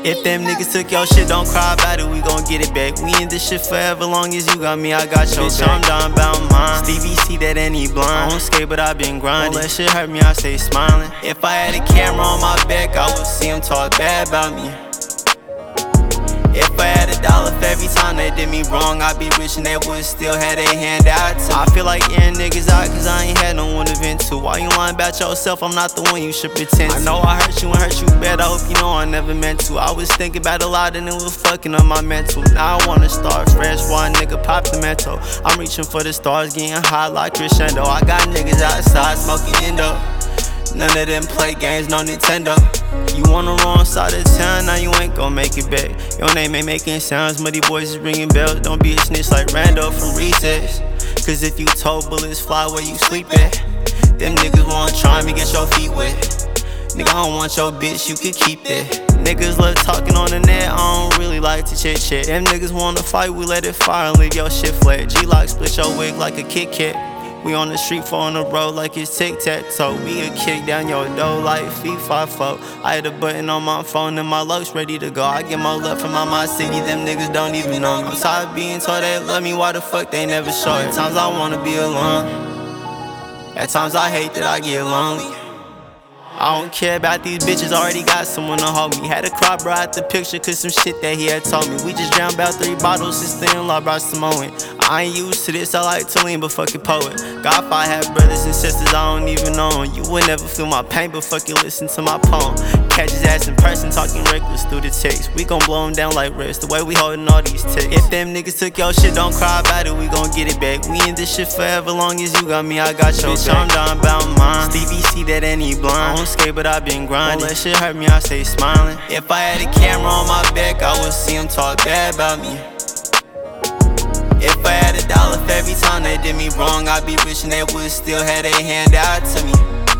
If them niggas took your shit, don't cry about it, we gon' get it back. We in this shit forever, long as you got me, I got your bitch, I'm down about mine. Stevie see that and he blind. I don't skate, but I been grinding. Won't let shit hurt me, I stay smiling. If I had a camera on my back, I would see him talk bad about me. If I had $1 for every time they did me wrong, I'd be rich and they would still have their hand out. I feel like airing niggas out cause I ain't had no one to vent to. Why you lying about yourself? I'm not the one you should pretend to. I know I hurt you and hurt you bad, I hope you know I never meant to. I was thinking about a lot and it was fucking up my mental. Now I wanna start fresh, why nigga pop the mental. I'm reaching for the stars, getting high like Crescendo. I got niggas outside smoking Indo. None of them play games, no Nintendo. You on the wrong side of town, now you ain't gon' make it back. Your name ain't making sounds, muddy boys is ringing bells. Don't be a snitch like Randall from Recess. Cause if you told bullets fly where you sleep at, them niggas wanna try me, get your feet wet. Nigga, I don't want your bitch, you can keep that. Niggas love talking on the net, I don't really like to chit chat. Them niggas wanna fight, we let it fire and leave your shit flat. G-Lock split your wig like a Kit Kat. We on the street, for on the road like it's tic-tac-toe. We a kick down your door like FIFA. I hit a button on my phone and my luck's ready to go. I get more love from my city, them niggas don't even know me. I'm tired of being told they love me, why the fuck they never show it? At times I wanna be alone, at times I hate that I get lonely. I don't care about these bitches, already got someone to hold me. Had to cry, bro, out the picture, cause some shit that he had told me. We just drowned about 3 bottles, since the in-law brought Samoan. I ain't used to this, I like to lean, but fuck it, poet. God, if I have brothers and sisters, I don't even know them. You would never feel my pain, but fuck it, listen to my poem. Catch his ass in person, talking reckless through the text. We gon' blow him down like rest, the way we holding all these ticks. If them niggas took your shit, don't cry about it, we gon' get it back. We in this shit forever, long as you got me, I got your bitch, I'm down about mine. Stevie see that and he blind. I don't skate, but I been grinding. Won't let shit hurt me, I stay smiling. If I had a camera on my back, I would see him talk bad about me. If I had $1 for every time they did me wrong, I'd be rich and they would still have their hand out to me.